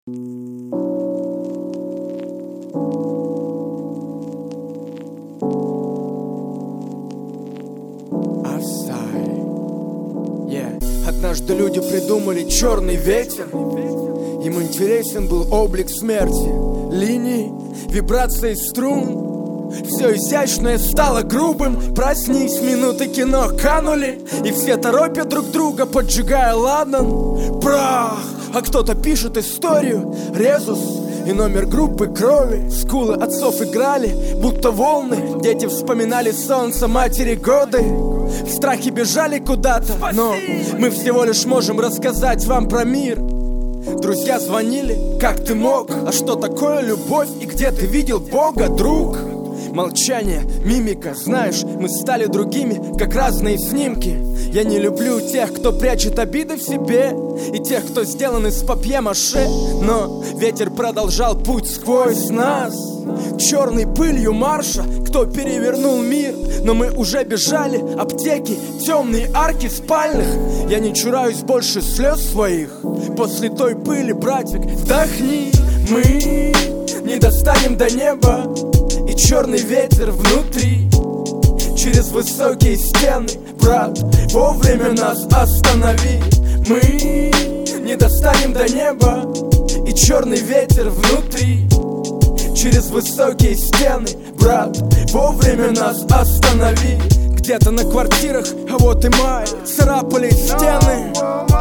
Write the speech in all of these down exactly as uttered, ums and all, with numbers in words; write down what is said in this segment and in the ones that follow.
Однажды люди придумали черный ветер. Им интересен был облик смерти, линии, вибрации струн. Все изящное стало грубым. Проснись, минуты кино канули, и все торопят друг друга, поджигая ладан. Прах! А кто-то пишет историю, резус и номер группы крови. Скулы отцов играли, будто волны. Дети вспоминали солнце, матери годы. В страхе бежали куда-то, но мы всего лишь можем рассказать вам про мир. Друзья звонили, как ты мог? А что такое любовь и где ты видел Бога, друг? Молчание, мимика, знаешь, мы стали другими, как разные снимки. Я не люблю тех, кто прячет обиды в себе, и тех, кто сделан из папье-маше. Но ветер продолжал путь сквозь нас, черной пылью марша, кто перевернул мир. Но мы уже бежали, аптеки, темные арки спальных. Я не чураюсь больше слез своих. После той пыли, братик, вдохни. Мы не достанем до неба, и черный ветер внутри. Через высокие стены, брат, вовремя нас останови. Мы не достанем до неба, и черный ветер внутри. Через высокие стены, брат, вовремя нас останови. Где-то на квартирах, а вот и май, царапали стены.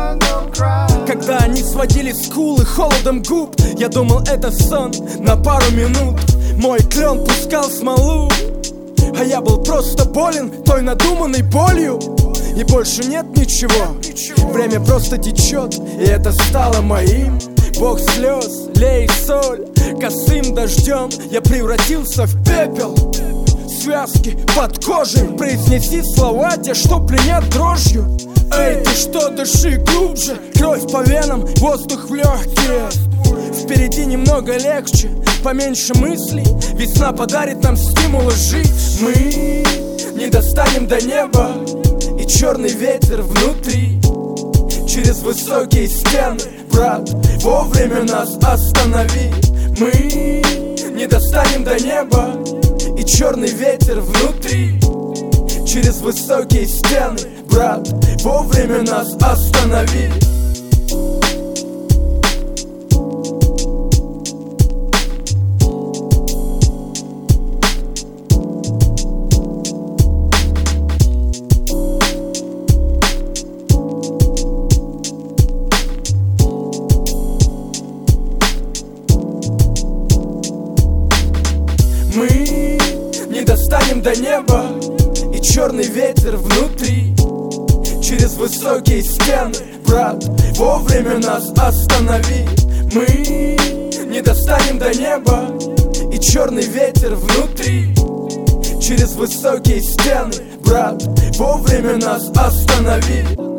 Когда они сводили скулы холодом губ, я думал, это сон на пару минут. Мой клен пускал смолу, а я был просто болен той надуманной болью. И больше нет ничего, время просто течет, и это стало моим. Бог слез, лей соль, косым дождем я превратился в пепел. Связки под кожей, произнеси слова те, что пленят дрожью. Эй, ты что, дыши глубже, кровь по венам, воздух в легкие. Впереди немного легче, поменьше мыслей. Весна подарит нам стимулы жить. Мы не достанем до неба, и черный ветер внутри. Через высокие стены, брат, вовремя нас останови. Мы не достанем до неба, и черный ветер внутри. Через высокие стены, брат, вовремя нас останови. Мы не достанем до неба, и черный ветер внутри. Через высокие стены, брат, вовремя нас останови. Мы не достанем до неба, и черный ветер внутри. Через высокие стены, брат, вовремя нас останови.